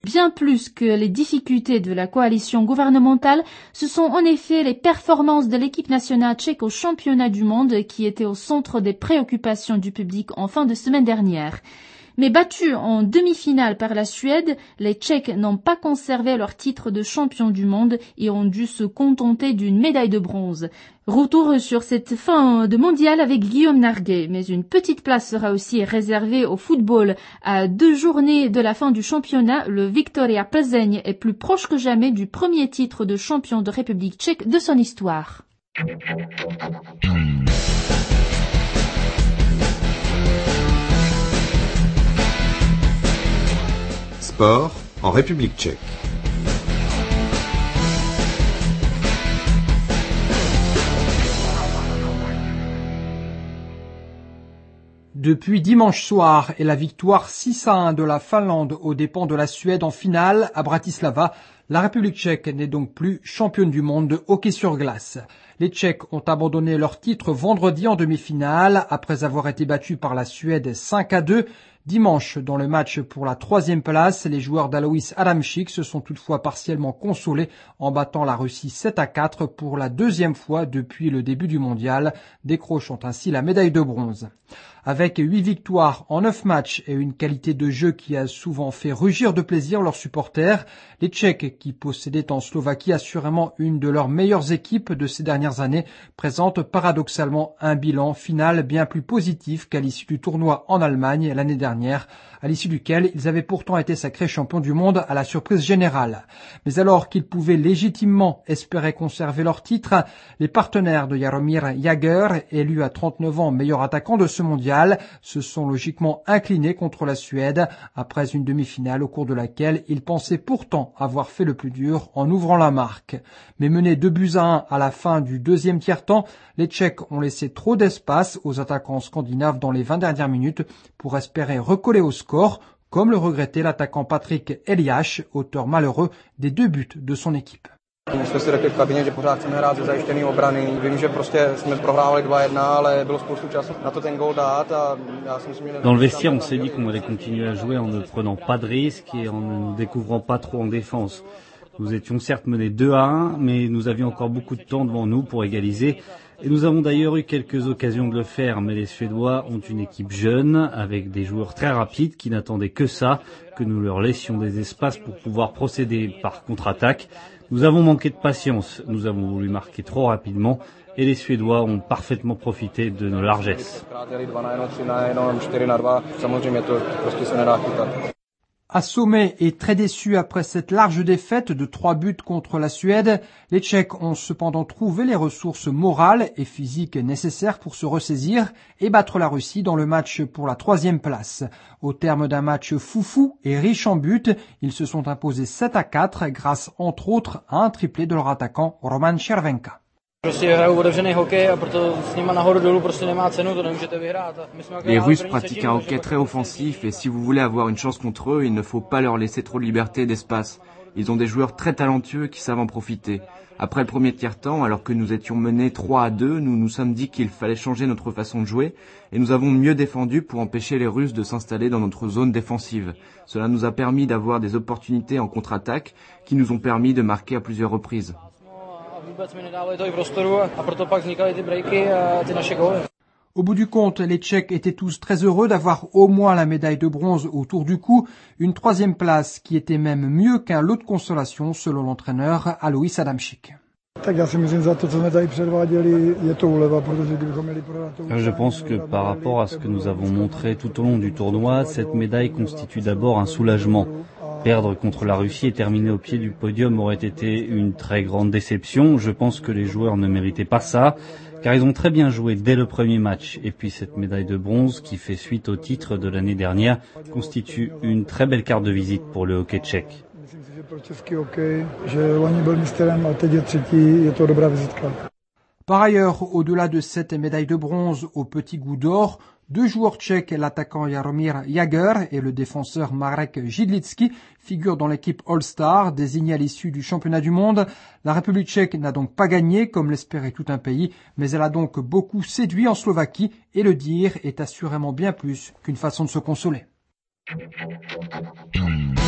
Bien plus que les difficultés de la coalition gouvernementale, ce sont en effet les performances de l'équipe nationale tchèque au championnat du monde qui étaient au centre des préoccupations du public en fin de semaine dernière. Mais battus en demi-finale par la Suède, les Tchèques n'ont pas conservé leur titre de champion du monde et ont dû se contenter d'une médaille de bronze. Retour sur cette fin de mondial avec Guillaume Narguet, mais une petite place sera aussi réservée au football. À 2 journées de la fin du championnat, le Viktoria Plzeň est plus proche que jamais du premier titre de champion de République tchèque de son histoire. Sport en République tchèque. Depuis dimanche soir et la victoire 6-1 de la Finlande aux dépens de la Suède en finale à Bratislava, la République tchèque n'est donc plus championne du monde de hockey sur glace. Les Tchèques ont abandonné leur titre vendredi en demi-finale après avoir été battus par la Suède 5-2. Dimanche, dans le match pour la 3e place, les joueurs d'Alois Adamczyk se sont toutefois partiellement consolés en battant la Russie 7-4 pour la 2e fois depuis le début du mondial, décrochant ainsi la médaille de bronze. Avec 8 victoires en 9 matchs et une qualité de jeu qui a souvent fait rugir de plaisir leurs supporters, les Tchèques, qui possédaient en Slovaquie assurément une de leurs meilleures équipes de ces dernières années, présentent paradoxalement un bilan final bien plus positif qu'à l'issue du tournoi en Allemagne l'année dernière, à l'issue duquel ils avaient pourtant été sacrés champions du monde à la surprise générale. Mais alors qu'ils pouvaient légitimement espérer conserver leur titre, les partenaires de Jaromír Jágr, élu à 39 ans meilleur attaquant de ce mondial, se sont logiquement inclinés contre la Suède après une demi-finale au cours de laquelle ils pensaient pourtant avoir fait le plus dur en ouvrant la marque. Mais menés 2-1 à la fin du 2e tiers-temps, les Tchèques ont laissé trop d'espace aux attaquants scandinaves dans les 20 dernières minutes pour espérer recoller au score, comme le regrettait l'attaquant Patrick Eliáš, auteur malheureux des 2 buts de son équipe. My jsme si řekli v kabině, že pořád chceme hrát ze zajištěné obrany. Vím, že prostě jsme prohrávali 2-1, ale bylo spoustu času na to ten gól dát a já si myslím, že... Dans le vestiaire, on s'est dit qu'on allait continuer à jouer en ne prenant pas de risques et en ne nous découvrant pas trop en défense. Nous étions certes menés 2-1, mais nous avions encore beaucoup de temps devant nous pour égaliser. Et nous avons d'ailleurs eu quelques occasions de le faire, mais les Suédois ont une équipe jeune, avec des joueurs très rapides qui n'attendaient que ça, que nous leur laissions des espaces pour pouvoir procéder par contre-attaque. Nous avons manqué de patience, nous avons voulu marquer trop rapidement, et les Suédois ont parfaitement profité de nos largesses. Assommés et très déçus après cette large défaite de 3 buts contre la Suède, les Tchèques ont cependant trouvé les ressources morales et physiques nécessaires pour se ressaisir et battre la Russie dans le match pour la 3e place. Au terme d'un match foufou et riche en buts, ils se sont imposés 7-4 grâce entre autres à un triplé de leur attaquant Roman Červenka. Les Russes pratiquent un hockey très offensif et si vous voulez avoir une chance contre eux, il ne faut pas leur laisser trop de liberté et d'espace. Ils ont des joueurs très talentueux qui savent en profiter. Après le premier tiers-temps, alors que nous étions menés 3-2, nous nous sommes dit qu'il fallait changer notre façon de jouer et nous avons mieux défendu pour empêcher les Russes de s'installer dans notre zone défensive. Cela nous a permis d'avoir des opportunités en contre-attaque qui nous ont permis de marquer à plusieurs reprises. Au bout du compte, les Tchèques étaient tous très heureux d'avoir au moins la médaille de bronze autour du cou, une 3e place qui était même mieux qu'un lot de consolation selon l'entraîneur Alois Adamczyk. Je pense que par rapport à ce que nous avons montré tout au long du tournoi, cette médaille constitue d'abord un soulagement. Perdre contre la Russie et terminer au pied du podium aurait été une très grande déception. Je pense que les joueurs ne méritaient pas ça, car ils ont très bien joué dès le premier match. Et puis cette médaille de bronze, qui fait suite au titre de l'année dernière, constitue une très belle carte de visite pour le hockey tchèque. Par ailleurs, au-delà de cette médaille de bronze au petit goût d'or, 2 joueurs tchèques, l'attaquant Jaromír Jágr et le défenseur Marek Židlický, figurent dans l'équipe All-Star désignée à l'issue du championnat du monde. La République tchèque n'a donc pas gagné, comme l'espérait tout un pays, mais elle a donc beaucoup séduit en Slovaquie, et le dire est assurément bien plus qu'une façon de se consoler.